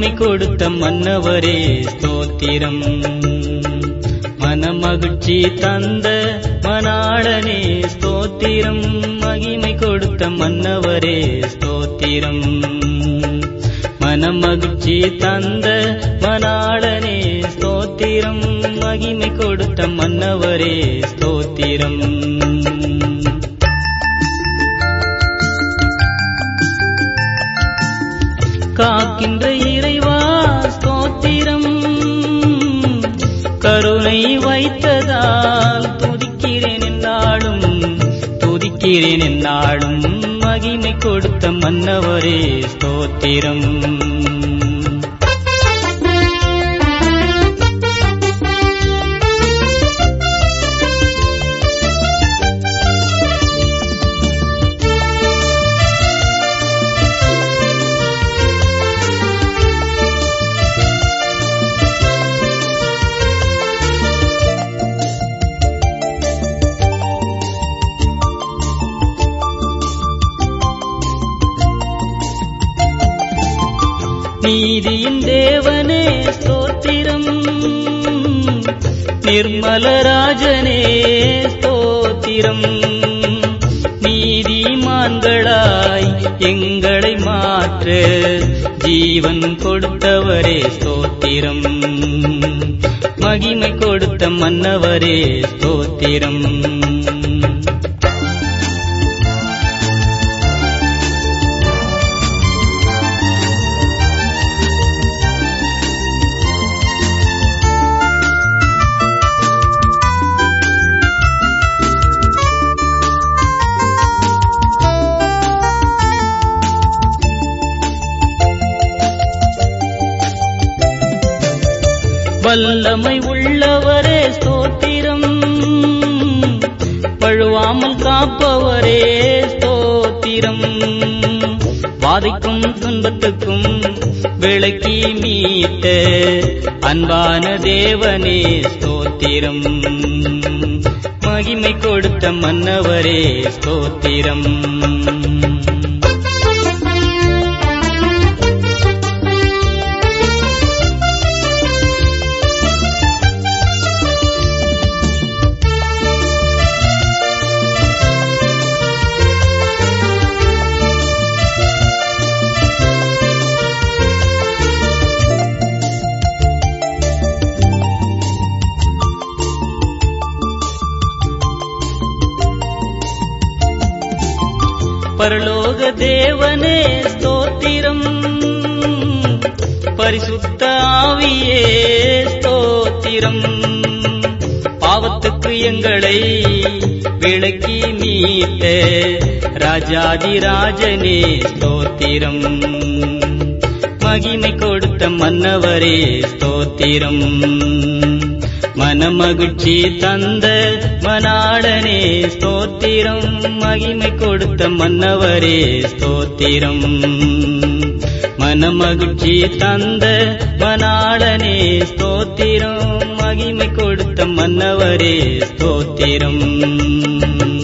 மகிமை கொடுத்த மன்னவரே ஸ்தோத்திரம். மனமகிழ்ச்சி தந்த மணாளனே ஸ்தோத்திரம். மகிமை கொடுத்த மன்னவரே ஸ்தோத்திரம். மனமகிழ்ச்சி தந்த மணாளனே ஸ்தோத்திரம். மகிமை கொடுத்த மன்னவரே ஸ்தோத்திரம். காக்கின்ற இறைவா ஸ்தோத்திரம். கருணை வைத்ததால் துதிக்கிறேன் என்னாலும், துதிக்கிறேன் என்னாலும். மகிமை கொடுத்த மன்னவரே ஸ்தோத்திரம். நீதியின் தேவனே ஸ்தோத்திரம். நிர்மலராஜனே ஸ்தோத்திரம். நீதிமான்களாய் எங்களை மாற்ற ஜீவன் கொடுத்தவரே ஸ்தோத்திரம். மகிமை கொடுத்த மன்னவரே ஸ்தோத்திரம். வல்லமை உள்ளவரே ஸ்தோத்திரம். பழுவாமல் காப்பவரே ஸ்தோத்திரம். வாதைக்கும் துன்பத்துக்கும் விலக்கி மீட்ட அன்பான தேவனே ஸ்தோத்திரம். மகிமை கொடுத்த மன்னவரே ஸ்தோத்திரம். பரலோக தேவனே ஸ்தோத்திரம். பரிசுத்த ஆவியே ஸ்தோத்திரம். பாவத்துக்கு எங்களை விலக்கி மீட்ட ராஜாதிராஜனே ஸ்தோத்திரம். மகிமை கொடுத்த மன்னவரே ஸ்தோத்திரம். மனமகிழ்ச்சி தந்த மணாளனே ஸ்தோத்திரம். மகிமை கொடுத்த மன்னவரே ஸ்தோத்திரம். மனமகிழ்ச்சி தந்த மணாளனே ஸ்தோத்திரம். மகிமை கொடுத்த மன்னவரே ஸ்தோத்திரம்.